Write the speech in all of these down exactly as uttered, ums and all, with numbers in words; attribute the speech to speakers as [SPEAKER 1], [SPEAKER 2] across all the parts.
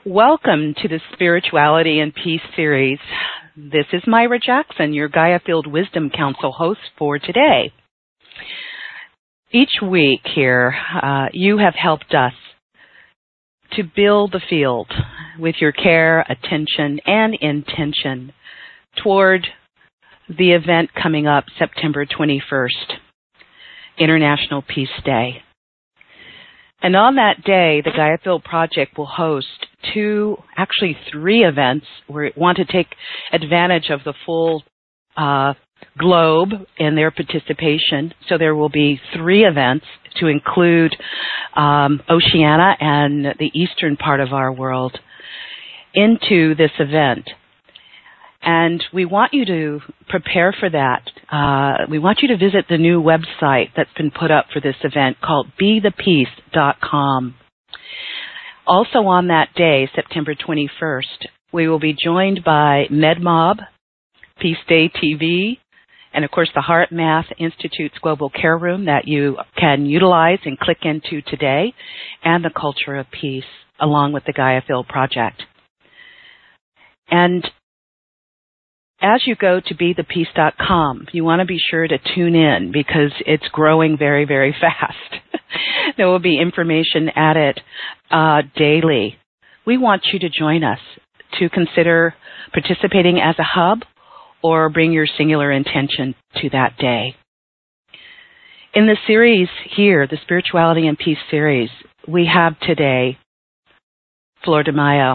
[SPEAKER 1] Welcome to the Spirituality and Peace series. This is Myra Jackson, your Gaia Field Wisdom Council host for today. Each week here, uh, you have helped us to build the field with your care, attention, and intention toward the event coming up September twenty-first, International Peace Day. And on that day, the Gaia Field Project will host two, actually three events where we want to take advantage of the full uh, globe and their participation. So there will be three events to include um, Oceania and the eastern part of our world into this event. And we want you to prepare for that. Uh, we want you to visit the new website that's been put up for this event called be the peace dot com. Also on that day, September twenty-first, we will be joined by MedMob, Peace Day T V, and of course the Heart Math Institute's Global Care Room that you can utilize and click into today, and the Culture of Peace, along with the Gaia Field Project. And as you go to be the peace dot com, you want to be sure to tune in because it's growing very, very fast. There will be information added uh, daily. We want you to join us to consider participating as a hub or bring your singular intention to that day. In the series here, the Spirituality and Peace series, we have today Flor de Mayo,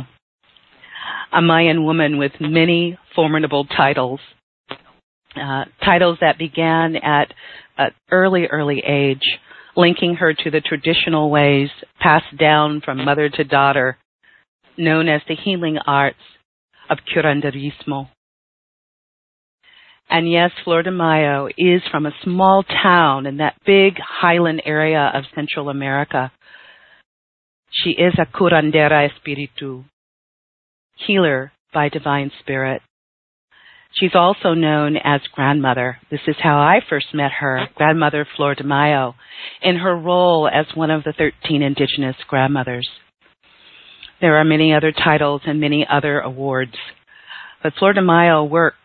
[SPEAKER 1] a Mayan woman with many formidable titles, uh, titles that began at an early, early age, linking her to the traditional ways passed down from mother to daughter, known as the healing arts of curanderismo. And yes, Flor de Mayo is from a small town in that big highland area of Central America. She is a curandera espiritu, healer by divine spirit. She's also known as grandmother. This is how I first met her, Grandmother Flor de Mayo, in her role as one of the thirteen indigenous grandmothers. There are many other titles and many other awards, but Flor de Mayo worked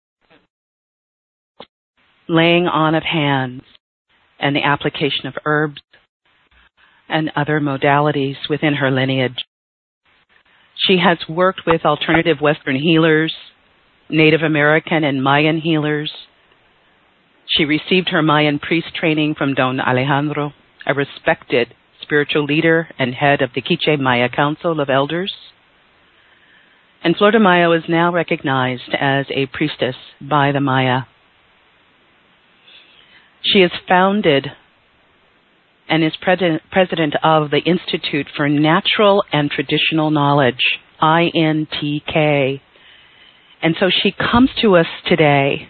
[SPEAKER 1] laying on of hands and the application of herbs and other modalities within her lineage. She has worked with alternative Western healers, Native American and Mayan healers. She received her Mayan priest training from Don Alejandro, a respected spiritual leader and head of the Quiche Maya Council of Elders. And Flor de Mayo is now recognized as a priestess by the Maya. She is founded and is president, president of the Institute for Natural and Traditional Knowledge, I N T K. And so she comes to us today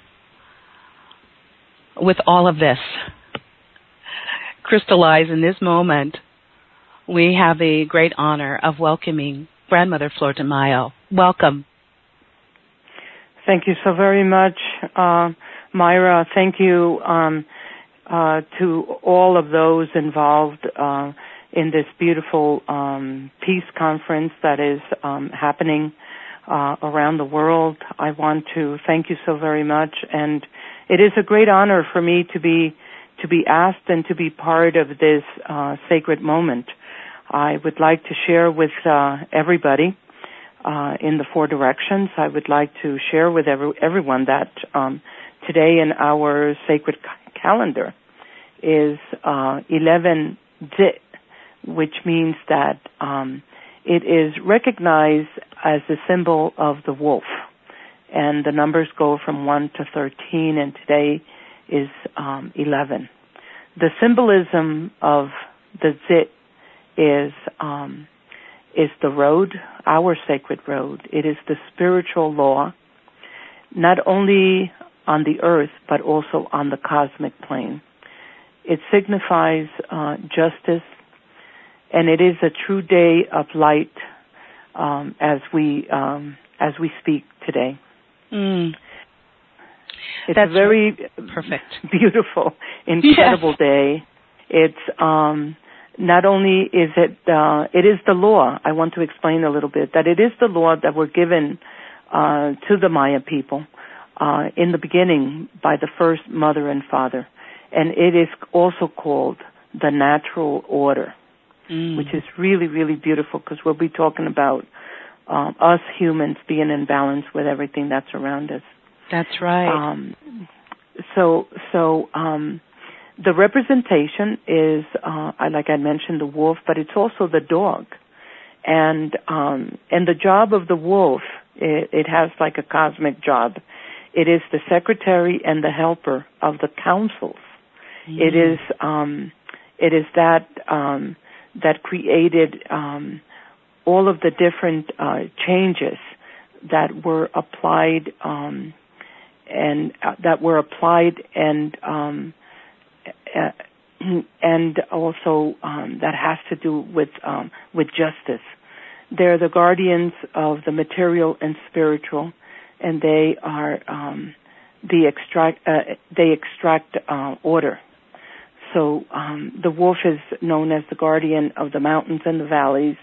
[SPEAKER 1] with all of this crystallized in this moment. We have the great honor of welcoming Grandmother Flor de Mayo. Welcome.
[SPEAKER 2] Thank you so very much, uh, Myra. Thank you um, uh, to all of those involved uh, in this beautiful um, peace conference that is um, happening uh, around the world. I want to thank you so very much, and it is a great honor for me to be to be asked and to be part of this uh, sacred moment. I would like to share with uh, everybody uh, in the four directions. I would like to share with every, everyone that um, today in our sacred ca- calendar is uh, eleven Dzit, which means that um, it is recognized as the symbol of the wolf. And the numbers go from one to thirteen, and today is um, eleven. The symbolism of the Dzit is um, is the road, our sacred road. It is the spiritual law, not only on the earth, but also on the cosmic plane. It signifies uh, justice, and it is a true day of light um, as we um, as we speak today.
[SPEAKER 1] Mm.
[SPEAKER 2] It's
[SPEAKER 1] That's
[SPEAKER 2] a very
[SPEAKER 1] perfect,
[SPEAKER 2] beautiful, incredible
[SPEAKER 1] yes.
[SPEAKER 2] day. It's um, not only is it, uh, it is the law. I want to explain a little bit that it is the law that were given uh, to the Maya people uh, in the beginning by the first mother and father. And it is also called the natural order, mm. which is really, really beautiful because we'll be talking about uh, us humans being in balance with everything that's around us.
[SPEAKER 1] That's right.
[SPEAKER 2] Um, so, so um, the representation is, uh, like I mentioned, the wolf, but it's also the dog. And um, and the job of the wolf, it, it has like a cosmic job. It is the secretary and the helper of the councils. Mm. It is um, it is that um, that created um, all of the different uh, changes that were applied um, and uh, that were applied and um, uh, and also um, that has to do with um, with justice. They're the guardians of the material and spiritual, and they are um, the extract. Uh, they extract uh, order. So um, the wolf is known as the guardian of the mountains and the valleys,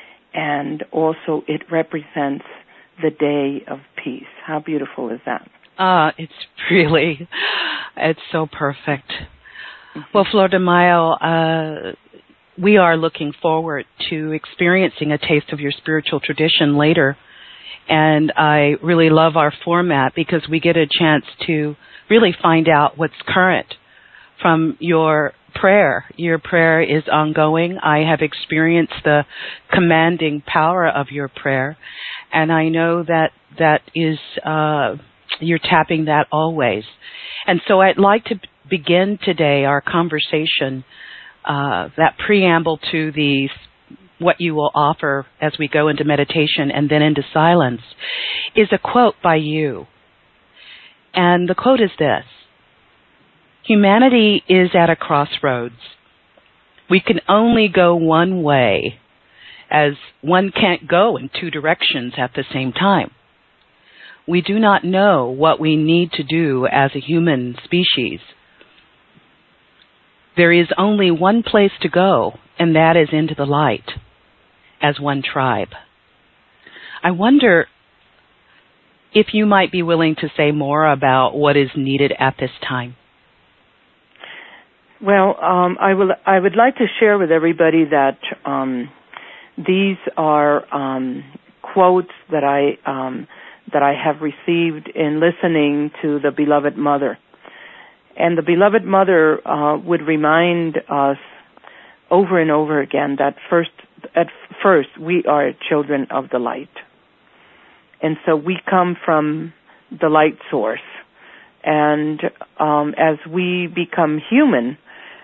[SPEAKER 2] and also it represents the day of peace. How beautiful is that?
[SPEAKER 1] Ah, uh, it's really, it's so perfect. Mm-hmm. Well, Flor de Mayo, uh, we are looking forward to experiencing a taste of your spiritual tradition later. And I really love our format because we get a chance to really find out what's current from your prayer. Your prayer is ongoing. I have experienced the commanding power of your prayer. And I know that that is, uh, you're tapping that always. And so I'd like to begin today our conversation, uh, that preamble to the what you will offer as we go into meditation and then into silence, is a quote by you. And the quote is this: humanity is at a crossroads. We can only go one way, as one can't go in two directions at the same time. We do not know what we need to do as a human species. There is only one place to go, and that is into the light, as one tribe. I wonder if you might be willing to say more about what is needed at this time.
[SPEAKER 2] Well, um, I will. I would like to share with everybody that um, these are um, quotes that I um, that I have received in listening to the Beloved Mother. And the Beloved Mother uh, would remind us over and over again that first, at first, we are children of the light. And so we come from the light source. And um, as we become human,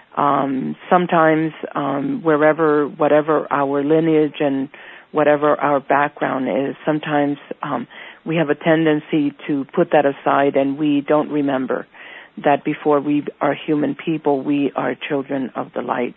[SPEAKER 2] um, sometimes um, wherever, whatever our lineage and whatever our background is, sometimes um, we have a tendency to put that aside and we don't remember that before we are human people, we are children of the light.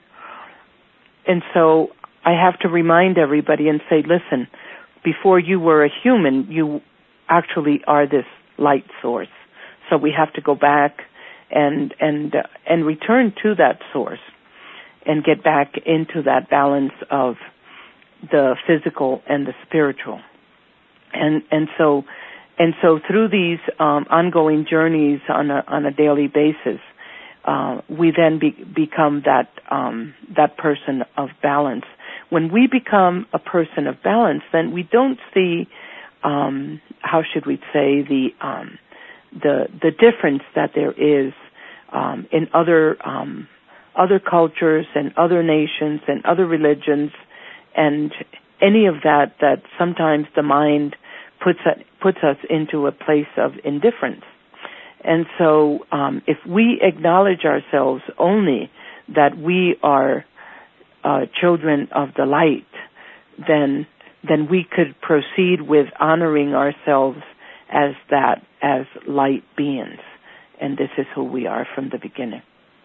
[SPEAKER 2] And so I have to remind everybody and say, listen, before you were a human, you actually are this light source. So we have to go back and and uh, and return to that source and get back into that balance of the physical and the spiritual. And and so And so through these um, ongoing journeys on a, on a daily basis, uh, we then be, become that um, that person of balance. When we become a person of balance, then we don't see, um, how should we say, the um, the the difference that there is um, in other um, other cultures and other nations and other religions, and any of that that sometimes the mind puts puts us into a place of indifference. And so um, if we acknowledge ourselves only that we are uh, children of the light, then then we could proceed with honoring ourselves as that, as light beings. And this is who we are from the beginning.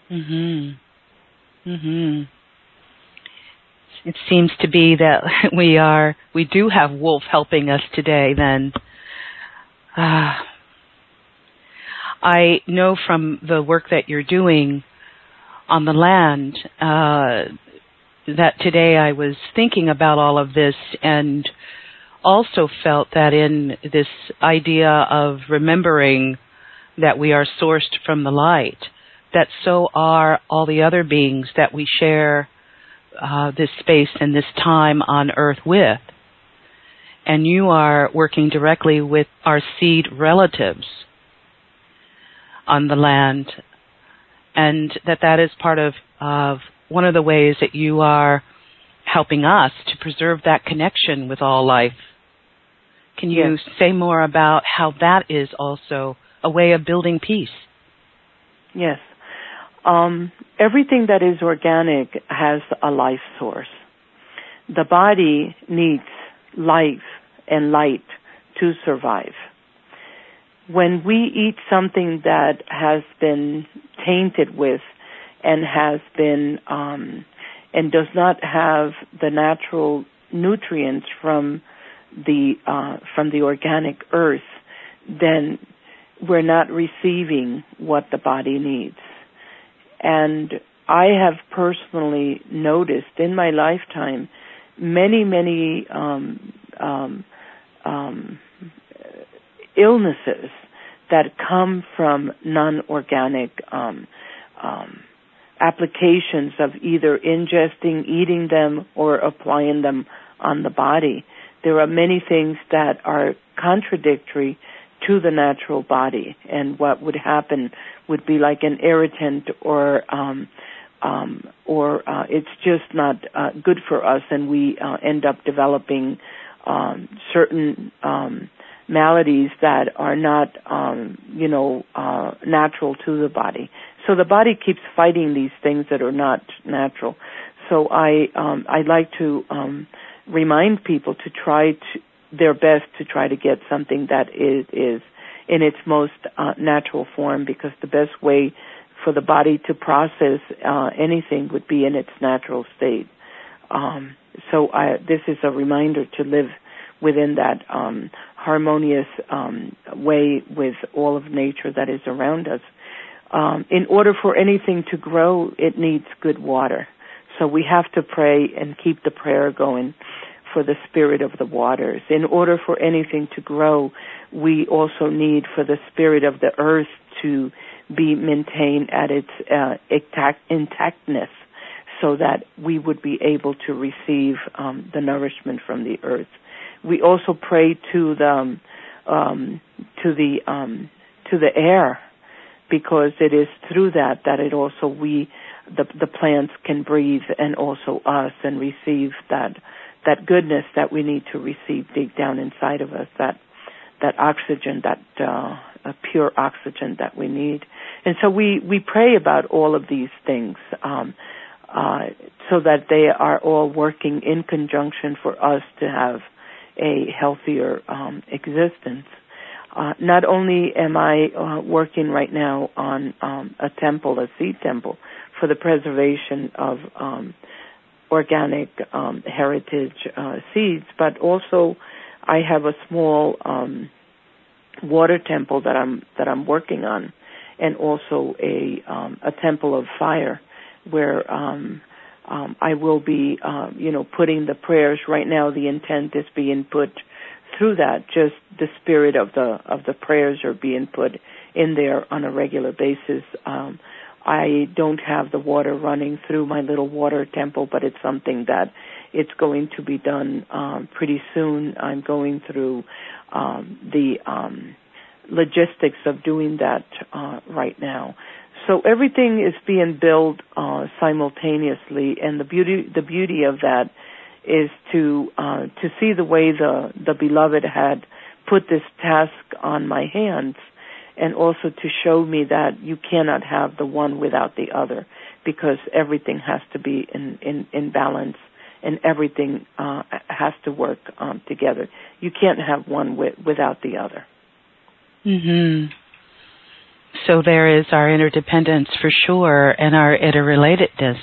[SPEAKER 1] Mm-hmm. Mm-hmm. It seems to be that we are, we do have Wolf helping us today then. Uh, I know from the work that you're doing on the land, uh, that today I was thinking about all of this and also felt that in this idea of remembering that we are sourced from the light, that so are all the other beings that we share uh, this space and this time on Earth with. And you are working directly with our seed relatives on the land, and that that is part of, of one of the ways that you are helping us to preserve that connection with all life. Can you yes. say more about how that is also a way of building peace?
[SPEAKER 2] Yes. Um, everything that is organic has a life source. The body needs life and light to survive. When we eat something that has been tainted with and has been um, and does not have the natural nutrients from the uh, from the organic earth, then we're not receiving what the body needs. And I have personally noticed in my lifetime many, many um, um, um, illnesses that come from non-organic um, um, applications of either ingesting, eating them, or applying them on the body. There are many things that are contradictory to the natural body, and what would happen would be like an irritant, or um, um, or uh, it's just not uh, good for us, and we uh, end up developing um, certain um, maladies that are not, um, you know, uh, natural to the body. So the body keeps fighting these things that are not natural. So I um, I like to um, remind people to try to their best to try to get something that is, is in its most uh, natural form, because the best way for the body to process uh, anything would be in its natural state. Um, so I, this is a reminder to live within that um, harmonious um, way with all of nature that is around us. Um, in order for anything to grow, it needs good water. So we have to pray and keep the prayer going for the spirit of the waters. In order for anything to grow, we also need for the spirit of the earth to be maintained at its uh, intact, intactness, so that we would be able to receive um, the nourishment from the earth. We also pray to the um, to the um, to the air, because it is through that that it also we the the plants can breathe, and also us, and receive that that goodness that we need to receive deep down inside of us, that that oxygen, that uh, pure oxygen that we need. And so we, we pray about all of these things um, uh, so that they are all working in conjunction for us to have a healthier um, existence. Uh, not only am I uh, working right now on um, a temple, a seed temple, for the preservation of um, organic um, heritage uh, seeds, but also I have a small um, water temple that I'm that I'm working on, and also a um, a temple of fire, where um, um, I will be uh, you know putting the prayers. Right now, the intent is being put through that. Just the spirit of the of the prayers are being put in there on a regular basis. Um, I don't have the water running through my little water temple, but it's something that it's going to be done um, pretty soon. I'm going through um, the um, logistics of doing that uh, right now. So everything is being built uh, simultaneously, and the beauty the beauty of that is to uh, to see the way the the beloved had put this task on my hands, and also to show me that you cannot have the one without the other, because everything has to be in, in, in balance, and everything uh, has to work um, together. You can't have one wi- without the other.
[SPEAKER 1] Mm-hmm. So there is our interdependence for sure, and our interrelatedness.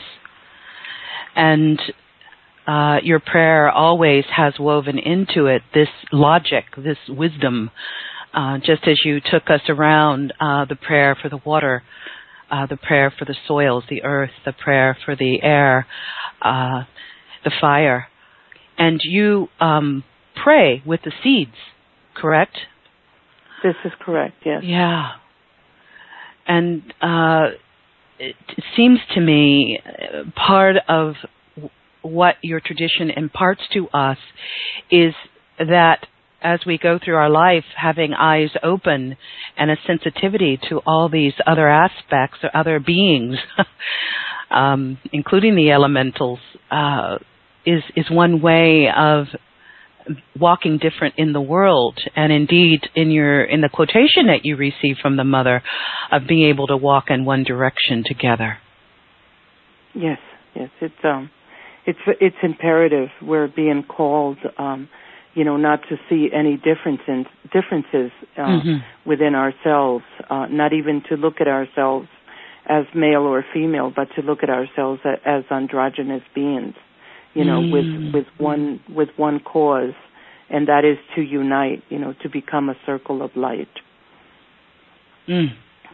[SPEAKER 1] And uh, your prayer always has woven into it this logic, this wisdom. Uh, just as you took us around uh, the prayer for the water, uh, the prayer for the soils, the earth, the prayer for the air, uh, the fire. And you um, pray with the seeds, correct?
[SPEAKER 2] This is correct, yes.
[SPEAKER 1] Yeah. And uh, it seems to me part of what your tradition imparts to us is that as we go through our life, having eyes open and a sensitivity to all these other aspects or other beings, um, including the elementals, uh, is is one way of walking different in the world. And indeed, in your in the quotation that you received from the mother, of being able to walk in one direction together.
[SPEAKER 2] Yes, yes, it's um, it's it's imperative. We're being called. Um, you know, not to see any difference in, differences uh, mm-hmm. within ourselves, uh, not even to look at ourselves as male or female, but to look at ourselves as androgynous beings, you know, mm. with with one with one cause, and that is to unite, you know, to become a circle of light.
[SPEAKER 1] Mm.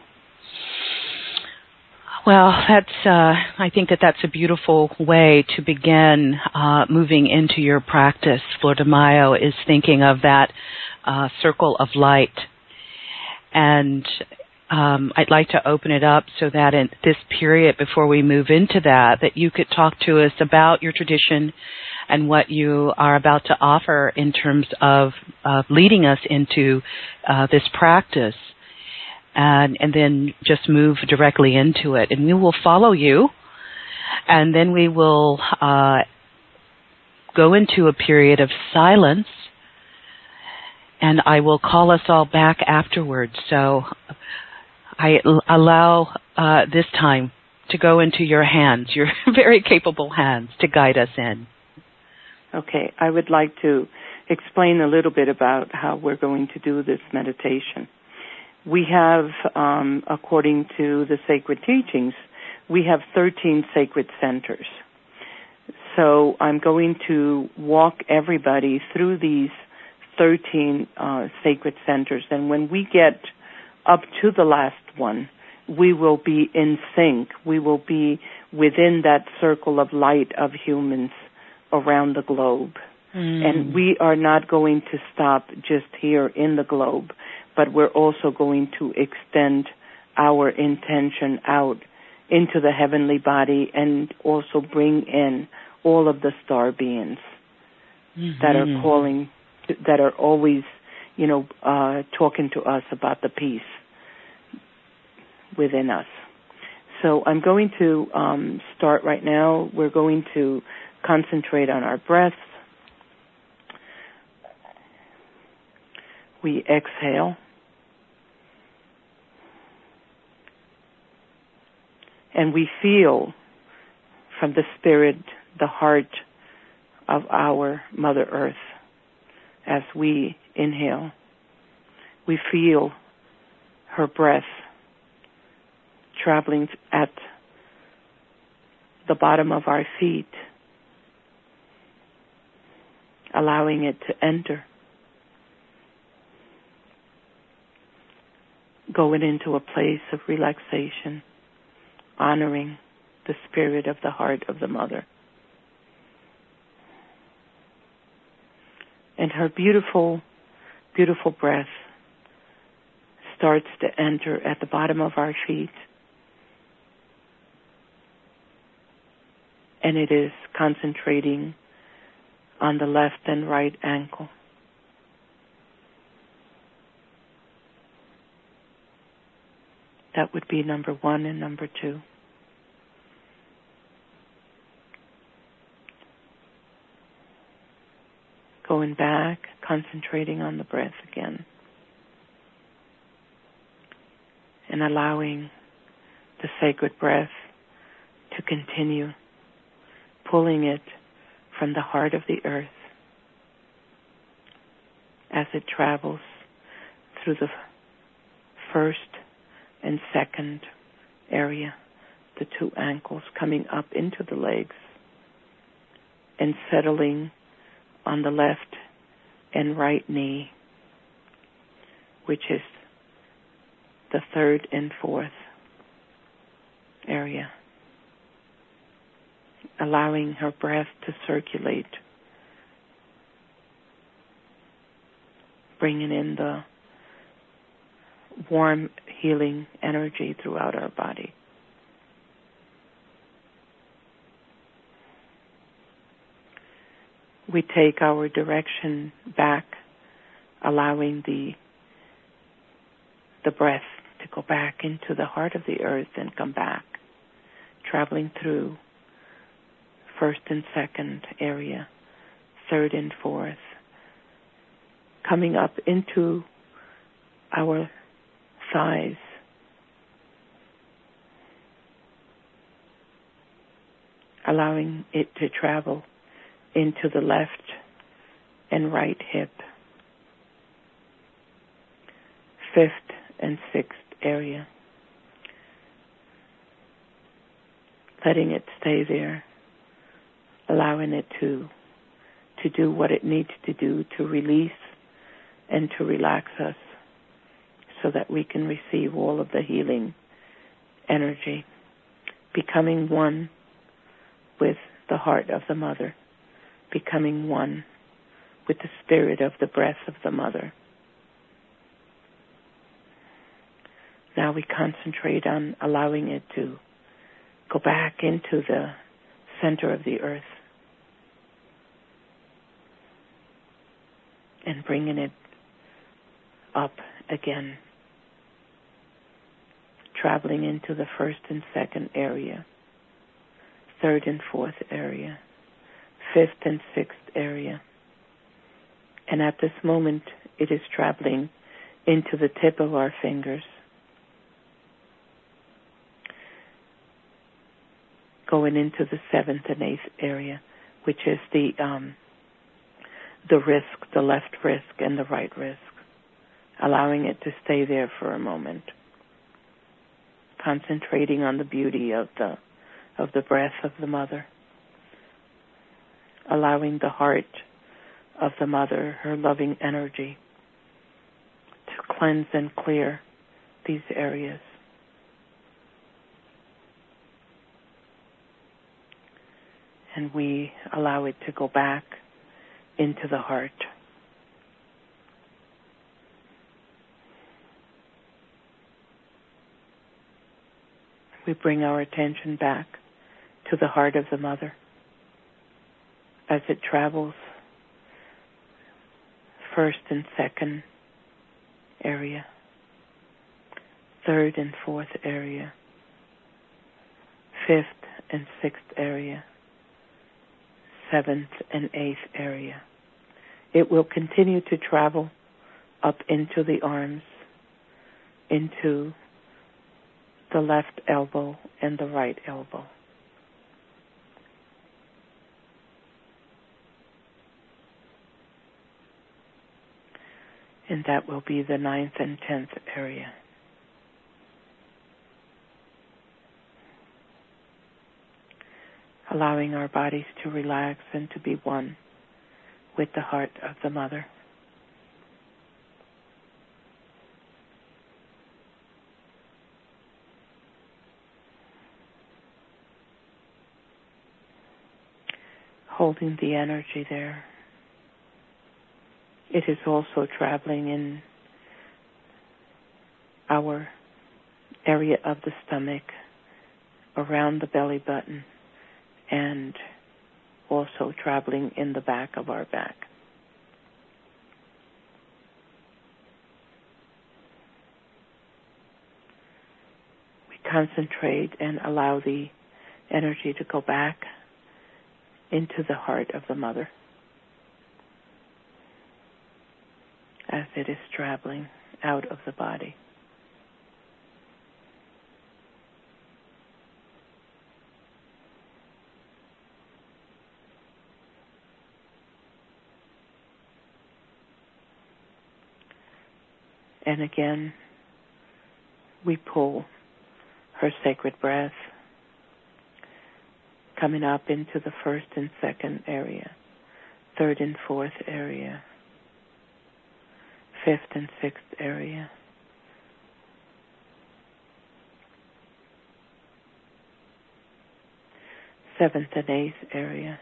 [SPEAKER 1] Well, that's. Uh, I think that that's a beautiful way to begin uh, moving into your practice. Flor de Mayo is thinking of that uh, circle of light, and um, I'd like to open it up so that in this period, before we move into that, that you could talk to us about your tradition and what you are about to offer in terms of uh, leading us into uh, this practice. And, and then just move directly into it. And we will follow you, and then we will uh, go into a period of silence, and I will call us all back afterwards. So I l- allow uh, this time to go into your hands, your very capable hands, to guide us in.
[SPEAKER 2] Okay. I would like to explain a little bit about how we're going to do this meditation. We have, um, according to the sacred teachings, we have thirteen sacred centers. So I'm going to walk everybody through these thirteen uh, sacred centers. And when we get up to the last one, we will be in sync. We will be within that circle of light of humans around the globe. Mm. And we are not going to stop just here in the globe, but we're also going to extend our intention out into the heavenly body and also bring in all of the star beings mm-hmm. that are calling, that are always, you know, uh, talking to us about the peace within us. So I'm going to um, start right now. We're going to concentrate on our breaths. We exhale. And we feel from the spirit, the heart of our Mother Earth as we inhale. We feel her breath traveling at the bottom of our feet, allowing it to enter, going into a place of relaxation, honoring the spirit of the heart of the mother. And her beautiful, beautiful breath starts to enter at the bottom of our feet. And it is concentrating on the left and right ankle. That would be number one and number two. Going back, concentrating on the breath again. And allowing the sacred breath to continue, pulling it from the heart of the earth as it travels through the first and second area, the two ankles, coming up into the legs and settling on the left and right knee, which is the third and fourth area. allowing her breath to circulate, bringing in the warm, healing energy throughout our body. We take our direction back, allowing the the breath to go back into the heart of the earth and come back, traveling through first and second area, third and fourth, coming up into our thighs, allowing it to travel into the left and right hip, fifth and sixth area, letting it stay there, allowing it to to do what it needs to do to release and to relax us so that we can receive all of the healing energy, becoming one with the heart of the mother, becoming one with the spirit of the breath of the mother. Now we concentrate on allowing it to go back into the center of the earth and bringing it up again, traveling into the first and second area, third and fourth area, fifth and sixth area. And at this moment, it is traveling into the tip of our fingers, going into the seventh and eighth area, which is the um, the wrist, the left wrist and the right wrist, allowing it to stay there for a moment, concentrating on the beauty of the of the breath of the mother, allowing the heart of the mother, her loving energy, to cleanse and clear these areas. And we allow it to go back into the heart. We bring our attention back to the heart of the mother as it travels first and second area, third and fourth area, fifth and sixth area, seventh and eighth area. It will continue to travel up into the arms, into the left elbow and the right elbow. And that will be the ninth and tenth area. Allowing our bodies to relax and to be one with the heart of the mother. Holding the energy there. It is also traveling in our area of the stomach, around the belly button, and also traveling in the back of our back. We concentrate and allow the energy to go back into the heart of the mother as it is traveling out of the body. And again, we pull her sacred breath, coming up into the first and second area, third and fourth area, fifth and sixth area, seventh and eighth area,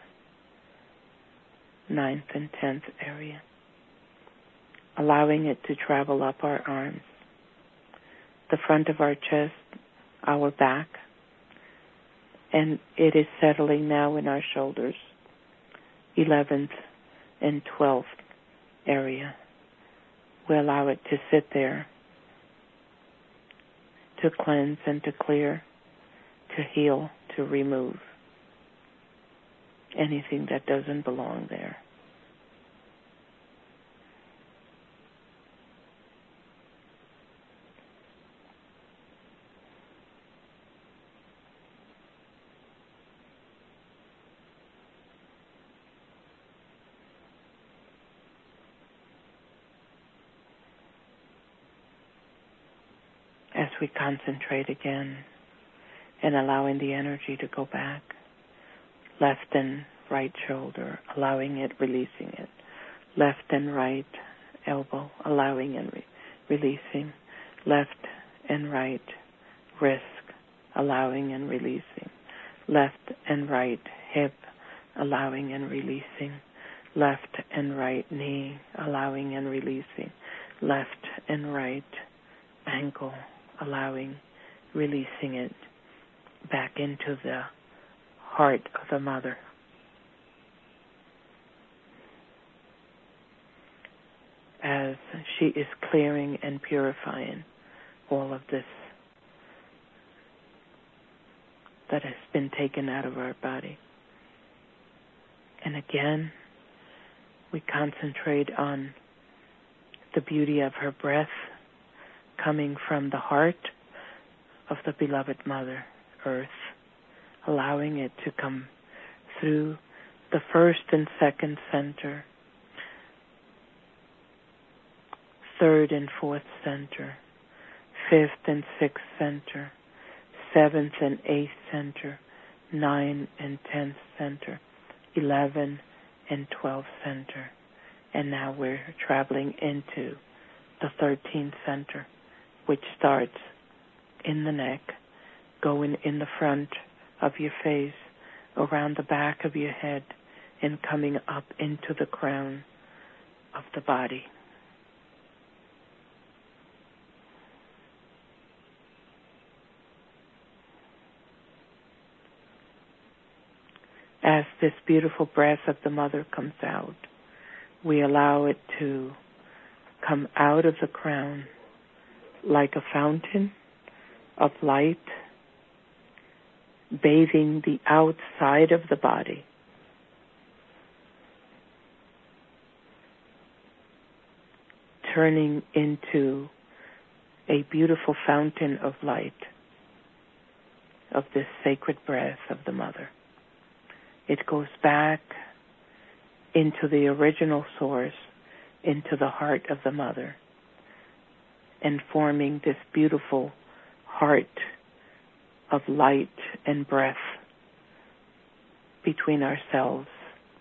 [SPEAKER 2] ninth and tenth area, allowing it to travel up our arms, the front of our chest, our back, and it is settling now in our shoulders, eleventh and twelfth area. We allow it to sit there to cleanse and to clear, to heal, to remove anything that doesn't belong there. As we concentrate again and allowing the energy to go back, left and right shoulder, allowing it, releasing it, left and right elbow, allowing and re- releasing, left and right wrist, allowing and releasing, left and right hip, allowing and releasing, left and right knee, allowing and releasing, left and right ankle, allowing, releasing it back into the heart of the mother. As she is clearing and purifying all of this that has been taken out of our body. And again, we concentrate on the beauty of her breath coming from the heart of the beloved Mother Earth, allowing it to come through the first and second center, third and fourth center, fifth and sixth center, seventh and eighth center, nine and tenth center, eleven and twelfth center. And now we're traveling into the thirteenth center, which starts in the neck, going in the front of your face, around the back of your head, and coming up into the crown of the body. As this beautiful breath of the mother comes out, we allow it to come out of the crown like a fountain of light, bathing the outside of the body. Turning into a beautiful fountain of light of this sacred breath of the mother. It goes back into the original source, into the heart of the mother, and forming this beautiful heart of light and breath between ourselves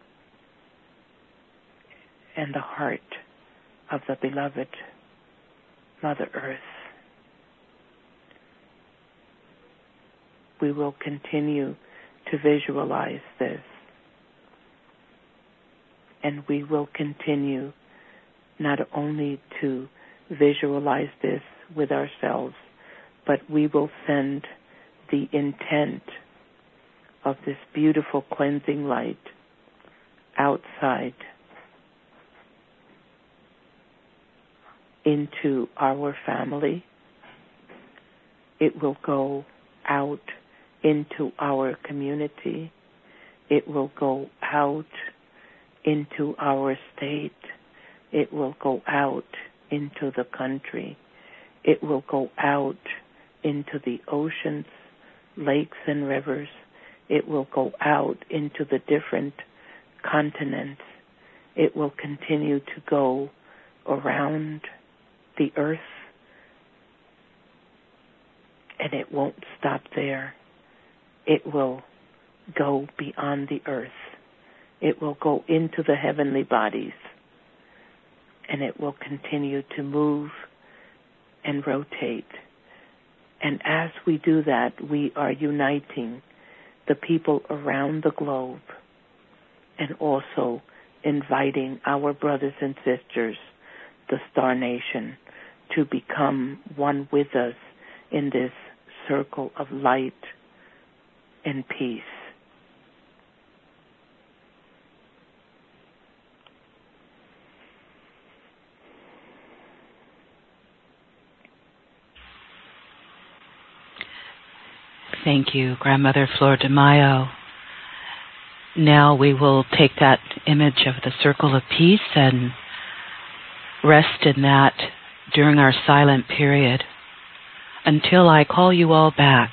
[SPEAKER 2] and the heart of the beloved Mother Earth. We will continue to visualize this, and we will continue not only to visualize this with ourselves, but we will send the intent of this beautiful cleansing light outside into our family. It will go out into our community. It will go out into our state. It will go out into the country. It will go out into the oceans, lakes, and rivers. It will go out into the different continents. It will continue to go around the earth, and it won't stop there. It will go beyond the earth. It will go into the heavenly bodies, and it will continue to move and rotate. And as we do that, we are uniting the people around the globe, and also inviting our brothers and sisters, the Star Nation, to become one with us in this circle of light and peace.
[SPEAKER 1] Thank you, Grandmother Flor de Mayo. Now we will take that image of the circle of peace and rest in that during our silent period until I call you all back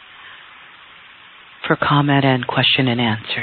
[SPEAKER 1] for comment and question and answer.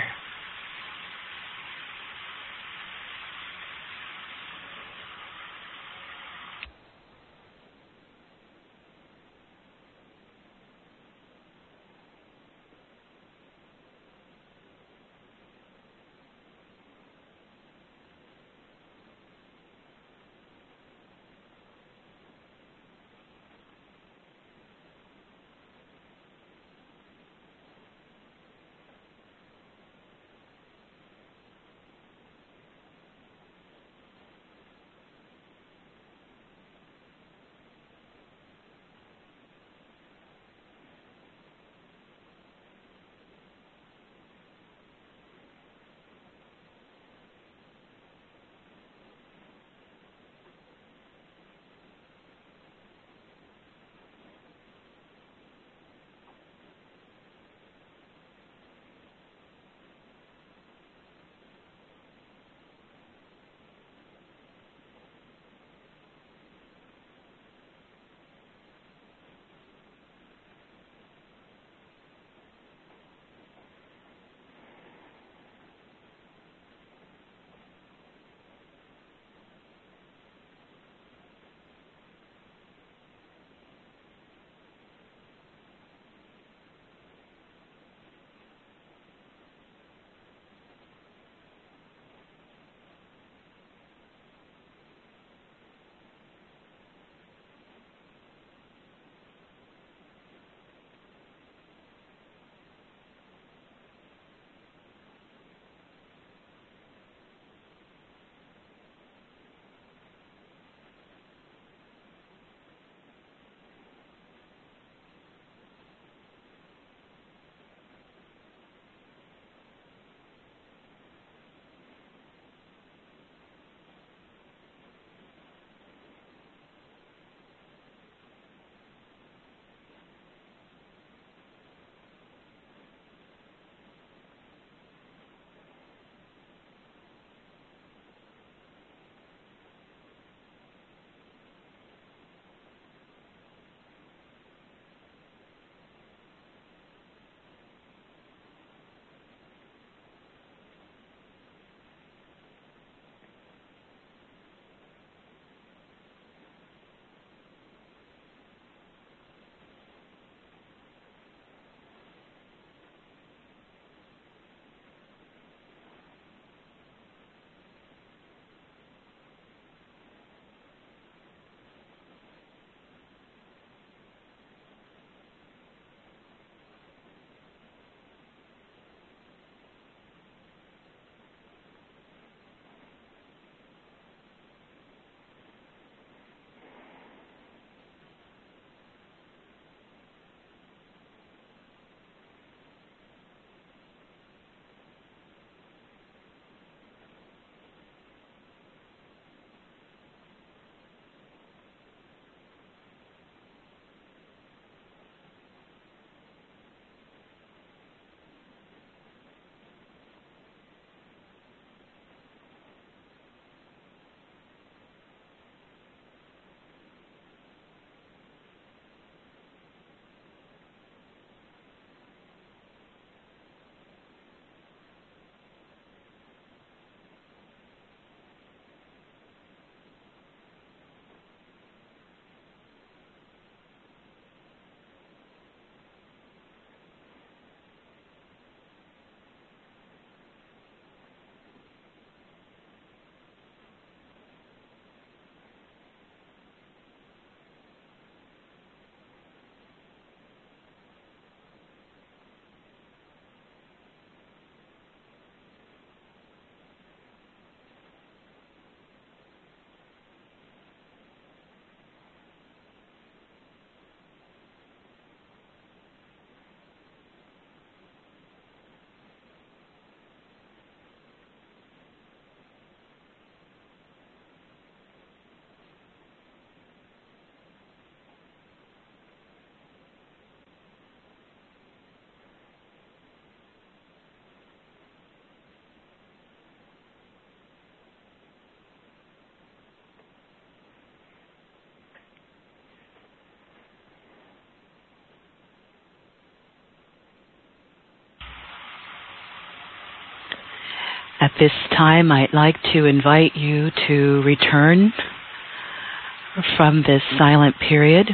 [SPEAKER 1] At this time, I'd like to invite you to return from this silent period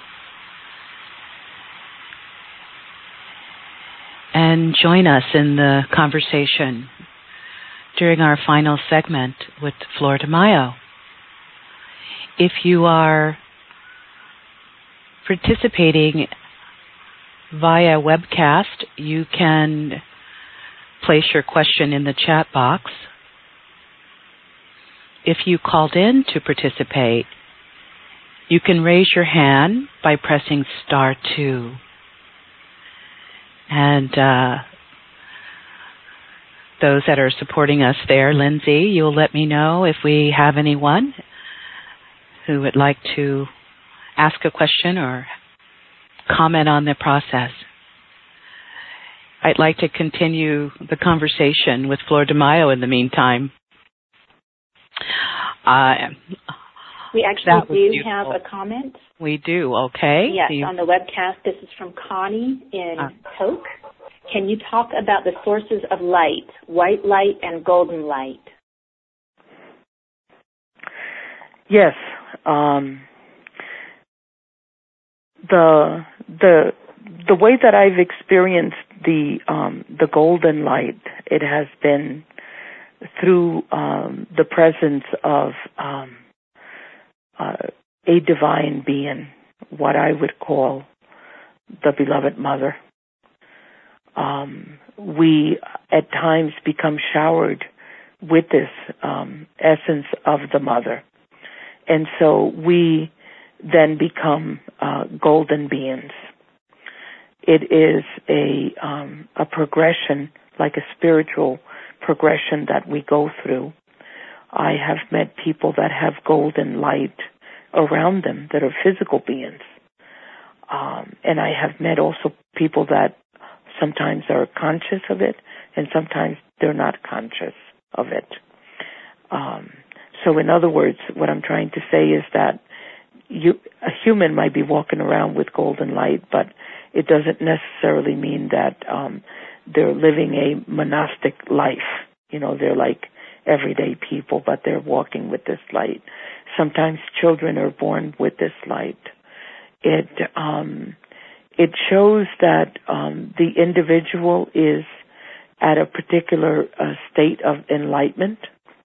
[SPEAKER 1] and join us in the conversation during our final segment with Flor de Mayo. If you are participating via webcast, you can place your question in the chat box. If you called in to participate, you can raise your hand by pressing star two. And uh, those that are supporting us there, Lindsay, you'll let me know if we have anyone who would like to ask a question or comment on the process. I'd like to continue the conversation with Flor de Mayo in the meantime. Uh,
[SPEAKER 3] we actually do have a comment.
[SPEAKER 1] We do, okay.
[SPEAKER 3] Yes,
[SPEAKER 1] you...
[SPEAKER 3] on the webcast. This is from Connie in uh. Coke. Can you talk about the sources of light, white light and golden light?
[SPEAKER 2] Yes. Um, the the the way that I've experienced the um, the golden light, it has been through um, the presence of um, uh, a divine being, what I would call the beloved mother. Um, we at times become showered with this um, essence of the mother, and so we then become uh, golden beings. It is a um, a progression, like a spiritual progression that we go through. I have met people that have golden light around them that are physical beings. Um, and I have met also people that sometimes are conscious of it and sometimes they're not conscious of it. Um, so in other words, what I'm trying to say is that you, a human might be walking around with golden light, but it doesn't necessarily mean that um, they're living a monastic life. You know, they're like everyday people, but they're walking with this light. Sometimes children are born with this light. It um, it shows that um, the individual is at a particular uh, state of enlightenment,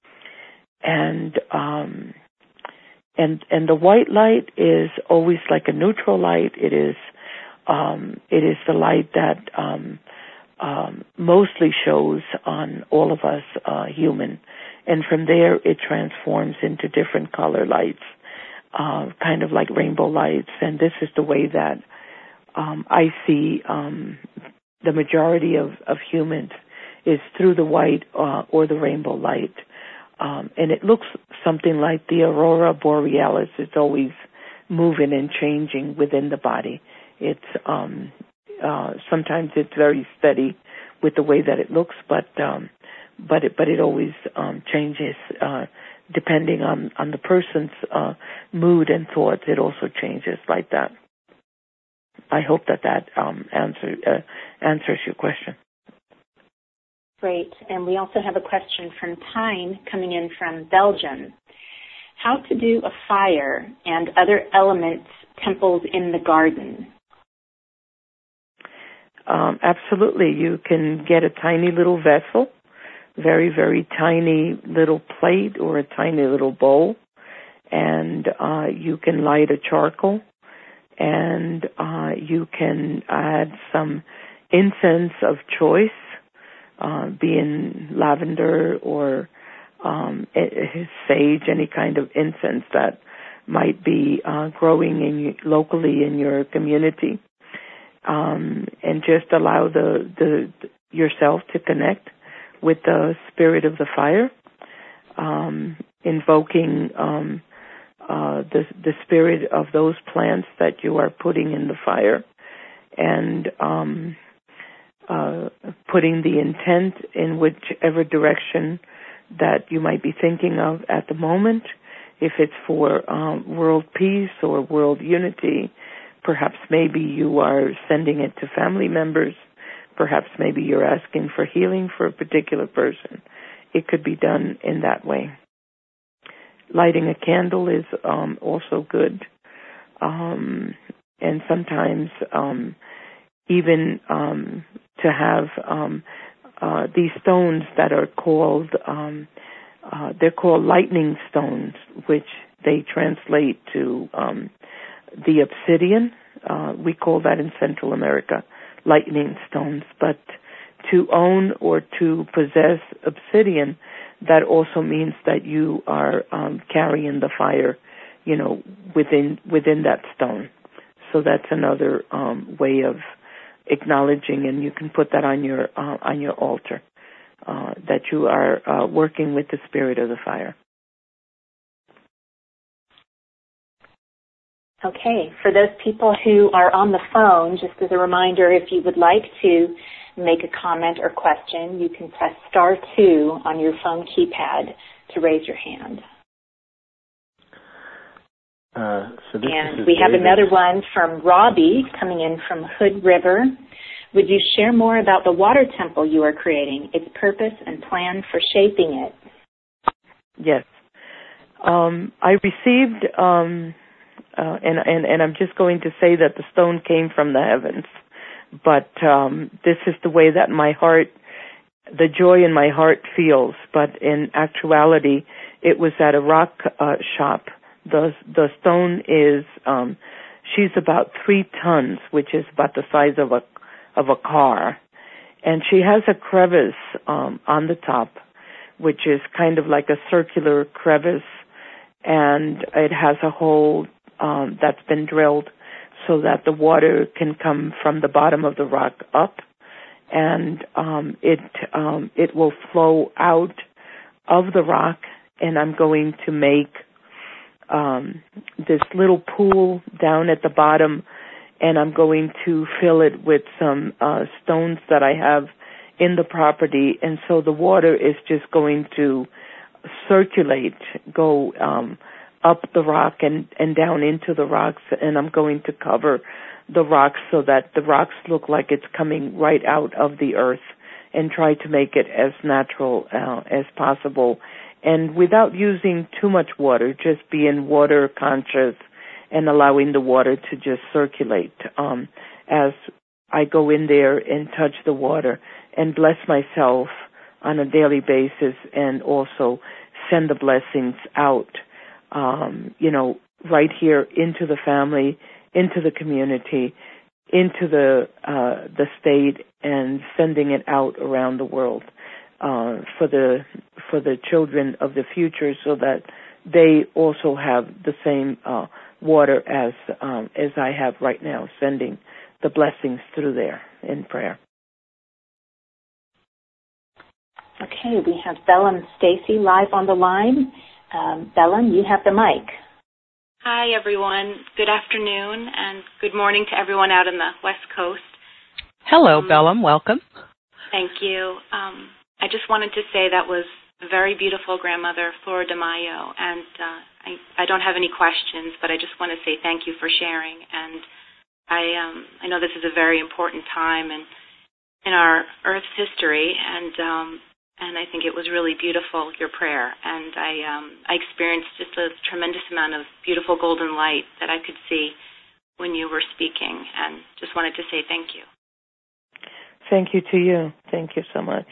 [SPEAKER 2] and um, and and the white light is always like a neutral light. It is um, it is the light that um, um, mostly shows on all of us uh, human, and from there it transforms into different color lights, uh, kind of like rainbow lights. And this is the way that um, I see um, the majority of, of humans is through the white uh, or the rainbow light. Um, and it looks something like the aurora borealis. It's always moving and changing within the body. It's um, uh, sometimes it's very steady with the way that it looks, but um, but it, but it always um, changes uh, depending on, on the person's uh, mood and thoughts. It also changes like that. I hope that that um, answer uh, answers your question.
[SPEAKER 3] Great. And we also have a question from Tyne coming in from Belgium. How to do a fire and other elements temples in the garden?
[SPEAKER 2] Um, absolutely. You can get a tiny little vessel, very, very tiny little plate or a tiny little bowl, and uh, you can light a charcoal, and uh, you can add some incense of choice, Uh, being lavender or um, sage, any kind of incense that might be uh, growing in, locally in your community, um, and just allow the, the yourself to connect with the spirit of the fire, um, invoking um, uh, the the spirit of those plants that you are putting in the fire, and um, Uh, putting the intent in whichever direction that you might be thinking of at the moment. If it's for um, world peace or world unity, perhaps maybe you are sending it to family members. Perhaps maybe you're asking for healing for a particular person. it could be done in that way. Lighting a candle is um, also good. Um, and sometimes um, even um, to have um, uh, these stones that are called, um, uh, they're called lightning stones, which they translate to um, the obsidian. Uh, we call that in Central America lightning stones. But to own or to possess obsidian, that also means that you are um, carrying the fire, you know, within within that stone. So that's another um, way of acknowledging, and you can put that on your uh, on your altar, uh, that you are uh, working with the spirit of the fire.
[SPEAKER 3] Okay, for those people who are on the phone, just as a reminder, if you would like to make a comment or question, you can press star two on your phone keypad to raise your hand.
[SPEAKER 4] Uh, so this,
[SPEAKER 3] and
[SPEAKER 4] this
[SPEAKER 3] we have
[SPEAKER 4] David.
[SPEAKER 3] another one from Robbie coming in from Hood River. Would you share more about the water temple you are creating, its purpose and plan for shaping it?
[SPEAKER 2] Yes. Um, I received, um, uh, and, and, and I'm just going to say that the stone came from the heavens. But um, this is the way that my heart, the joy in my heart feels. But in actuality, it was at a rock uh, shop. The the stone is, um, she's about three tons, which is about the size of a of a car, and she has a crevice um, on the top, which is kind of like a circular crevice, and it has a hole um, that's been drilled so that the water can come from the bottom of the rock up, and um, it um, it will flow out of the rock, and I'm going to make um, this little pool down at the bottom, and I'm going to fill it with some uh, stones that I have in the property, and so the water is just going to circulate, go um, up the rock and, and down into the rocks, and I'm going to cover the rocks so that the rocks look like it's coming right out of the earth, and try to make it as natural uh, as possible, and without using too much water, just being water conscious and allowing the water to just circulate um, as I go in there and touch the water and bless myself on a daily basis, and also send the blessings out, um, you know, right here into the family, into the community, into the uh, the state, and sending it out around the world uh, for the for the children of the future, so that they also have the same uh, water as um, as I have right now, sending the blessings through there in prayer.
[SPEAKER 3] Okay, we have Bellum Stacy live on the line. Um, Bellum, you have the mic.
[SPEAKER 5] Hi, everyone. Good afternoon, and good morning to everyone out in the West Coast.
[SPEAKER 1] Hello,
[SPEAKER 5] um,
[SPEAKER 1] Bellum. Welcome.
[SPEAKER 5] Thank you. Um, I just wanted to say that was a very beautiful, Grandmother Flora de Mayo, and uh, I, I don't have any questions, but I just want to say thank you for sharing. And I um, I know this is a very important time in in our Earth's history, and um, and I think it was really beautiful, your prayer. And I um, I experienced just a tremendous amount of beautiful golden light that I could see when you were speaking, and just wanted to say thank you.
[SPEAKER 2] Thank you to you. Thank you so much.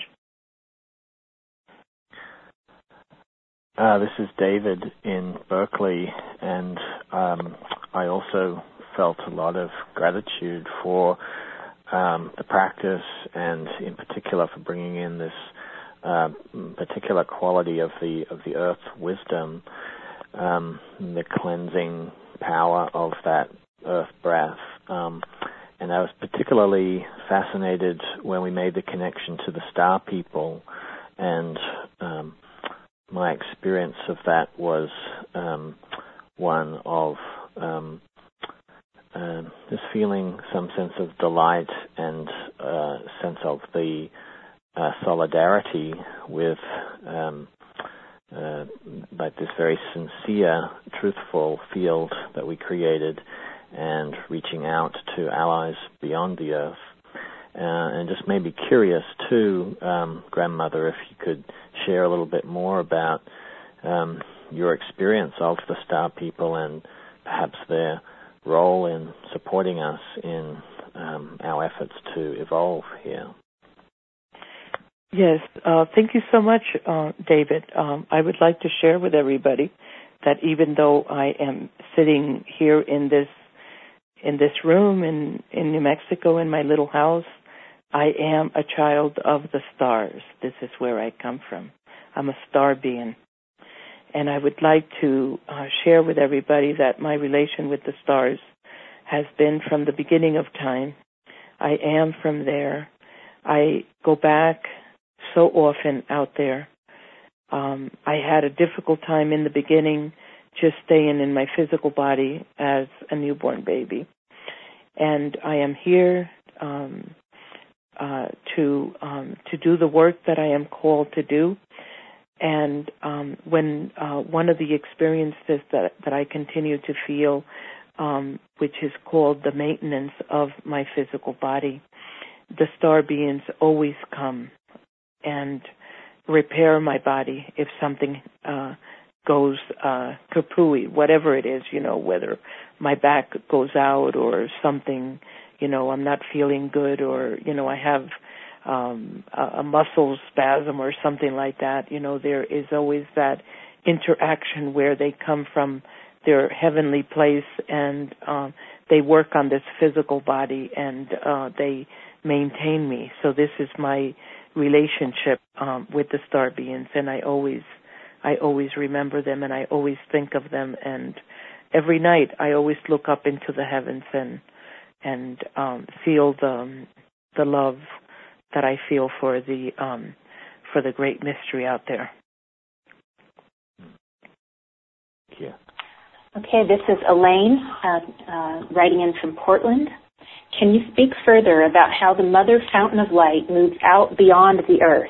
[SPEAKER 4] Uh, this is David in Berkeley, and um, I also felt a lot of gratitude for um, the practice, and in particular for bringing in this uh, particular quality of the of the earth wisdom, um, the cleansing power of that earth breath. Um, and I was particularly fascinated when we made the connection to the star people, and um, my experience of that was um, one of um, uh, just feeling some sense of delight and uh, sense of the uh, solidarity with um, uh, like this very sincere, truthful field that we created, and reaching out to allies beyond the earth. Uh, and just maybe curious too, um, grandmother, if you could share a little bit more about um, your experience of the Star People and perhaps their role in supporting us in um, our efforts to evolve here.
[SPEAKER 2] Yes, uh, thank you so much, uh, David. Um, I would like to share with everybody that even though I am sitting here in this in this room in, in New Mexico in my little house, I am a child of the stars. This is where I come from. I'm a star being. And I would like to uh, share with everybody that my relation with the stars has been from the beginning of time. I am from there. I go back so often out there. Um, I had a difficult time in the beginning just staying in my physical body as a newborn baby. And I am here um, uh, to um, to do the work that I am called to do. And um, when uh, one of the experiences that, that I continue to feel, um, which is called the maintenance of my physical body, the star beings always come and repair my body if something uh, goes uh, kapooey, whatever it is, you know, whether my back goes out or something, you know, I'm not feeling good, or, you know, I have um, a, a muscle spasm or something like that. You know, there is always that interaction where they come from their heavenly place and um, they work on this physical body and uh, they maintain me. So this is my relationship um, with the star beings, and I always, I always remember them, and I always think of them. And every night, I always look up into the heavens and and um, feel the the love that I feel for the um, for the great mystery out there.
[SPEAKER 4] Yeah.
[SPEAKER 3] Okay, this is Elaine uh, uh, writing in from Portland. Can you speak further about how the Mother Fountain of Light moves out beyond the earth?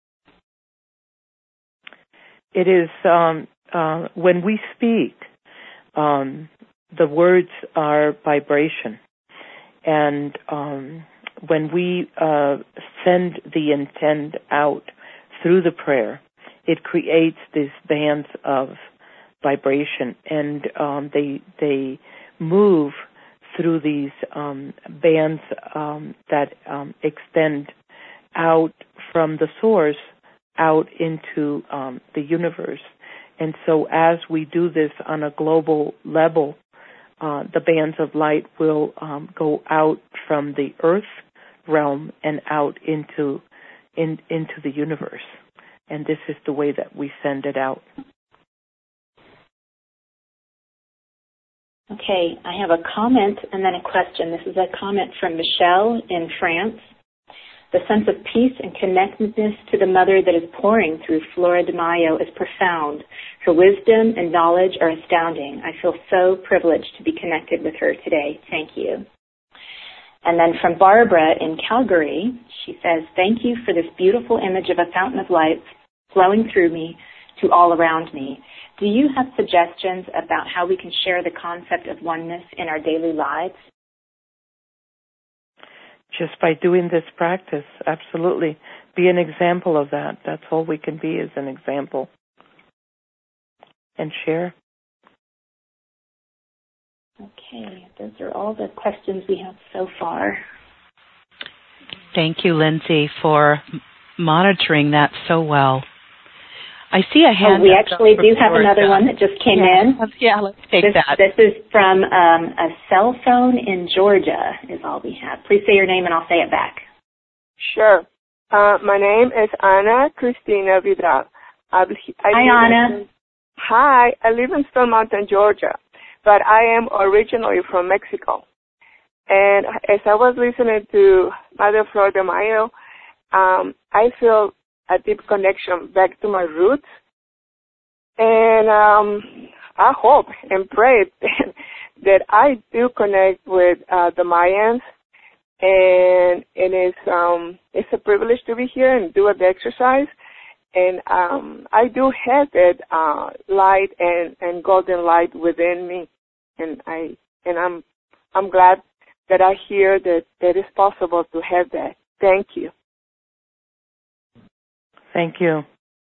[SPEAKER 2] It is um, uh, when we speak, um, the words are vibration. And um, when we uh, send the intent out through the prayer, it creates these bands of vibration, and um, they they move through these um, bands um, that um, extend out from the source out into um, the universe. And so as we do this on a global level, uh, the bands of light will um, go out from the earth realm and out into in, into the universe. And this is the way that we send it out.
[SPEAKER 3] Okay, I have a comment and then a question. This is a comment from Michelle in France. The sense of peace and connectedness to the Mother that is pouring through Flora de Mayo is profound. Her wisdom and knowledge are astounding. I feel so privileged to be connected with her today. Thank you. And then from Barbara in Calgary, she says, thank you for this beautiful image of a fountain of light flowing through me to all around me. Do you have suggestions about how we can share the concept of oneness in our daily lives?
[SPEAKER 2] Just by doing this practice, absolutely. Be an example of that. That's all we can be, is an example. And share.
[SPEAKER 3] Okay, those are all the questions we have so far.
[SPEAKER 1] Thank you, Lindsay, for monitoring that so well. I see a hand.
[SPEAKER 3] Oh, we actually do have another one that just came
[SPEAKER 1] yeah.
[SPEAKER 3] in.
[SPEAKER 1] Yeah, let's take
[SPEAKER 3] this,
[SPEAKER 1] that.
[SPEAKER 3] This is from um, a cell phone in Georgia is all we have. Please say your name and I'll say it back.
[SPEAKER 6] Sure. Uh, my name is Ana Cristina Vidal. I, I
[SPEAKER 3] Hi, Ana.
[SPEAKER 6] In, hi. I live in Stone Mountain, Georgia, but I am originally from Mexico. And as I was listening to Mother Flor de Mayo, um, I feel a deep connection back to my roots. And um, I hope and pray that I do connect with uh, the Mayans. And it is um, it's a privilege to be here and do the exercise. And um, I do have that uh, light and, and golden light within me. And I and I'm I'm glad that I hear that, that it's possible to have that. Thank you.
[SPEAKER 2] Thank you.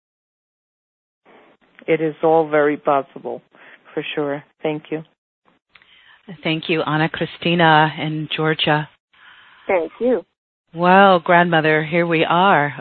[SPEAKER 2] It is all very possible, for sure. Thank you.
[SPEAKER 1] Thank you, Ana Cristina in Georgia.
[SPEAKER 6] Thank you.
[SPEAKER 1] Well, grandmother, here we are.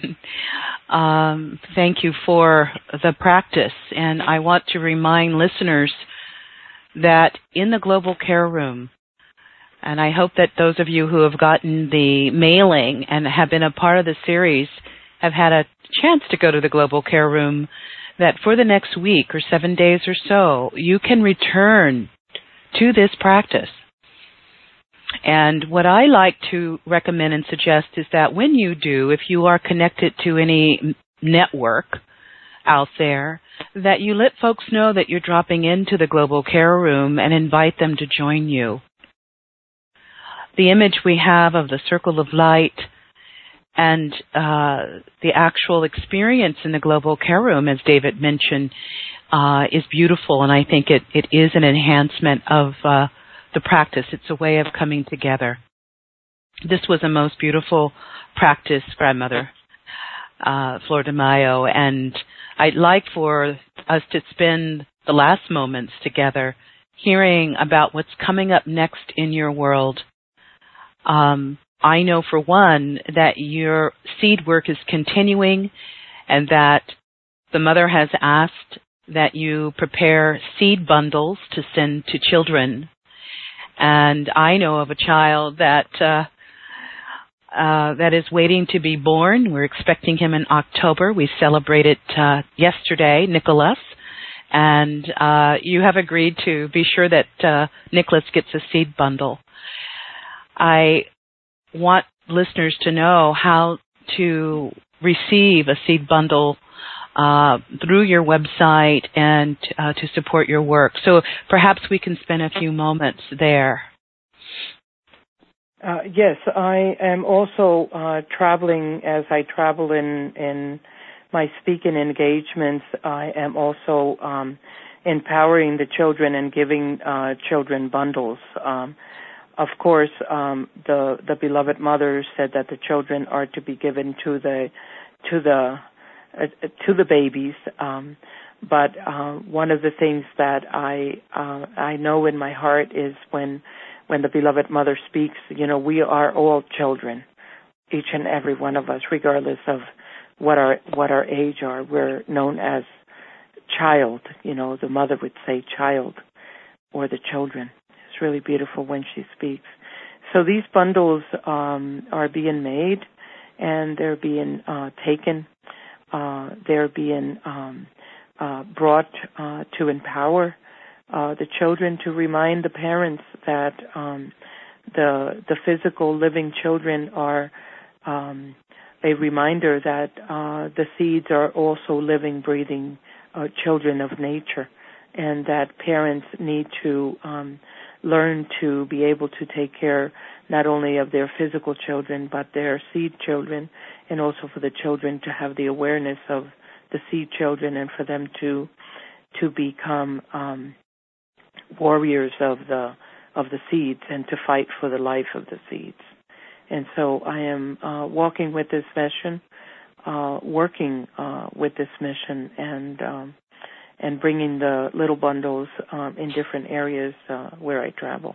[SPEAKER 1] um, thank you for the practice. And I want to remind listeners that in the Global Care Room, and I hope that those of you who have gotten the mailing and have been a part of the series have had a chance to go to the Global Care Room, that for the next week or seven days or so, you can return to this practice. And what I like to recommend and suggest is that when you do, if you are connected to any network out there, that you let folks know that you're dropping into the Global Care Room and invite them to join you. The image we have of the circle of light and uh, the actual experience in the Global Care Room, as David mentioned, uh, is beautiful, and I think it, it is an enhancement of uh, the practice. It's a way of coming together. This was a most beautiful practice, grandmother, uh, Flor de Mayo, and I'd like for us to spend the last moments together hearing about what's coming up next in your world. Um, I know, for one, that your seed work is continuing and that the mother has asked that you prepare seed bundles to send to children. And I know of a child that uh, uh, that is waiting to be born. We're expecting him in October. We celebrated uh, yesterday, Nicholas. And uh, you have agreed to be sure that uh, Nicholas gets a seed bundle. I want listeners to know how to receive a seed bundle uh, through your website and uh, to support your work. So perhaps we can spend a few moments there.
[SPEAKER 2] Uh, yes, I am also uh, traveling as I travel in, in my speaking engagements. I am also um, empowering the children and giving uh, children bundles. Um, Of course, um, the the beloved mother said that the children are to be given to the to the uh, to the babies. Um, but uh, one of the things that I uh, I know in my heart is when when the beloved mother speaks, you know, we are all children, each and every one of us, regardless of what our what our age are. We're known as child. You know, the mother would say child, or the children. It's really beautiful when she speaks. So these bundles um, are being made, and they're being uh, taken. Uh, they're being um, uh, brought uh, to empower uh, the children, to remind the parents that um, the the physical living children are um, a reminder that uh, the seeds are also living, breathing uh, children of nature, and that parents need to um, learn to be able to take care not only of their physical children, but their seed children, and also for the children to have the awareness of the seed children, and for them to to become um, warriors of the of the seeds and to fight for the life of the seeds. And so I am uh, walking with this mission, uh, working uh, with this mission, and um, and bringing the little bundles um, in different areas uh, where I travel.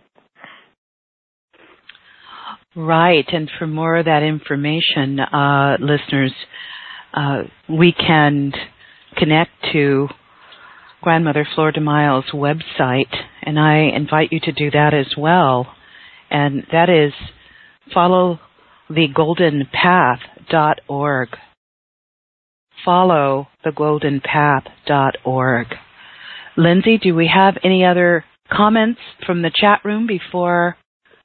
[SPEAKER 1] Right, and for more of that information, uh, listeners, uh, we can connect to Grandmother Flor de Mayo's website, and I invite you to do that as well. And that is follow the golden path dot org. follow the golden path dot org. Lindsay, do we have any other comments from the chat room before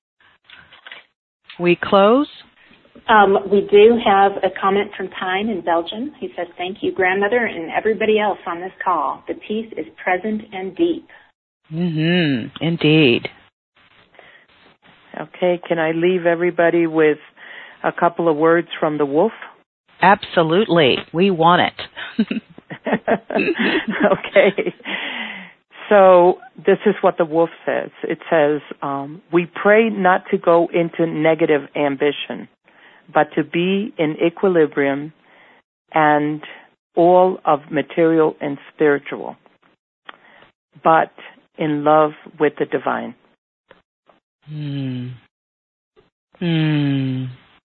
[SPEAKER 1] we close?
[SPEAKER 3] Um, we do have a comment from Pine in Belgium. He says, thank you, Grandmother, and everybody else on this call. The peace is present and deep.
[SPEAKER 1] Mm-hmm. Indeed.
[SPEAKER 2] Okay, can I leave everybody with a couple of words from the wolf?
[SPEAKER 1] Absolutely. We want it.
[SPEAKER 2] Okay. So this is what the wolf says. It says, um, we pray not to go into negative ambition, but to be in equilibrium and all of material and spiritual, but in love with the divine.
[SPEAKER 1] Hmm. Hmm.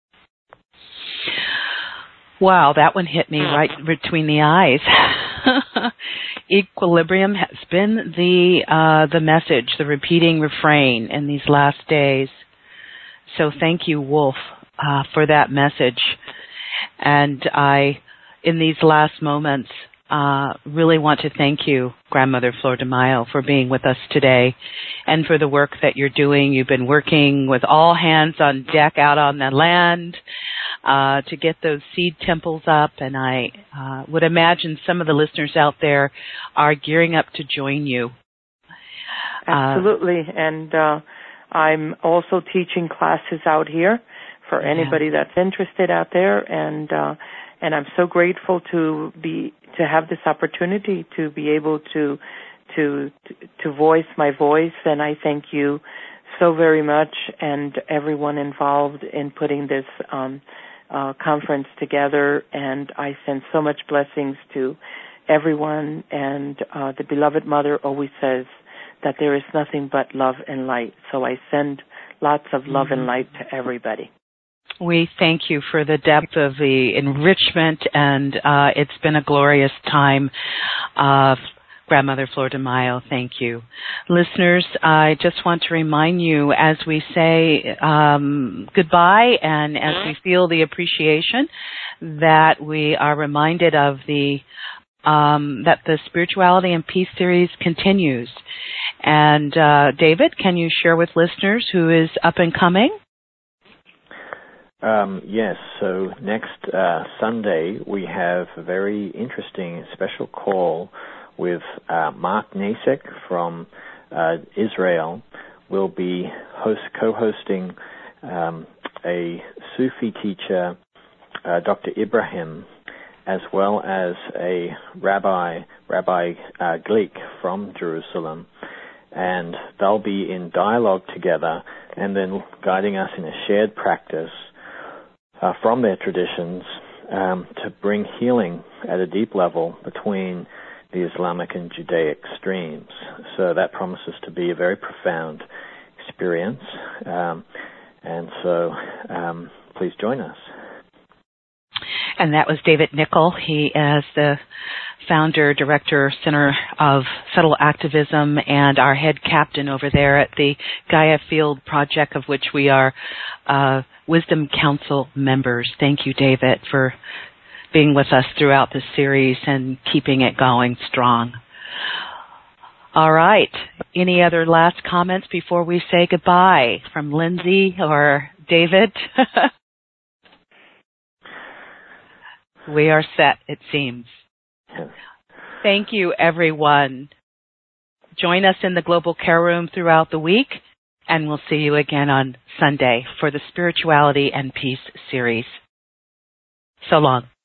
[SPEAKER 1] Wow, that one hit me right between the eyes. Equilibrium has been the uh, the message, the repeating refrain in these last days. So thank you, Wolf, uh, for that message. And I, in these last moments, uh, really want to thank you, Grandmother Flor de Mayo, for being with us today and for the work that you're doing. You've been working with all hands on deck out on the land uh, to get those seed temples up. And I uh, would imagine some of the listeners out there are gearing up to join you.
[SPEAKER 2] Absolutely. Uh, and uh, I'm also teaching classes out here for
[SPEAKER 1] yeah.
[SPEAKER 2] anybody that's interested out there. And uh, and I'm so grateful to be to have this opportunity to be able to to to voice my voice. And I thank you so very much and everyone involved in putting this um, uh, conference together. And I send so much blessings to everyone. And uh, the beloved Mother always says that there is nothing but love and light. So I send lots of love mm-hmm. and light to everybody.
[SPEAKER 1] We thank you for the depth of the enrichment, and uh, it's been a glorious time. Uh, Grandmother Flor de Mayo, thank you. Listeners, I just want to remind you as we say um, goodbye and as we feel the appreciation that we are reminded of the um, that the Spirituality and Peace series continues. And uh, David, can you share with listeners who is up and coming?
[SPEAKER 4] Um, yes, so next uh, Sunday we have a very interesting special call with uh, Mark Nasek from uh, Israel. We'll be host, co-hosting um, a Sufi teacher, uh, Doctor Ibrahim, as well as a rabbi, Rabbi uh, Glick from Jerusalem. And they'll be in dialogue together and then guiding us in a shared practice Uh, from their traditions um, to bring healing at a deep level between the Islamic and Judaic streams. So that promises to be a very profound experience. Um, and so um, please join us.
[SPEAKER 1] And that was David Nickel. He is the founder, director, center of subtle activism, and our head captain over there at the Gaia Field Project, of which we are uh, Wisdom Council members. Thank you, David, for being with us throughout the series and keeping it going strong. All right. Any other last comments before we say goodbye from Lindsay or David? We are set, it seems. Thank you, everyone. Join us in the Global Care Room throughout the week, and we'll see you again on Sunday for the Spirituality and Peace series. So long.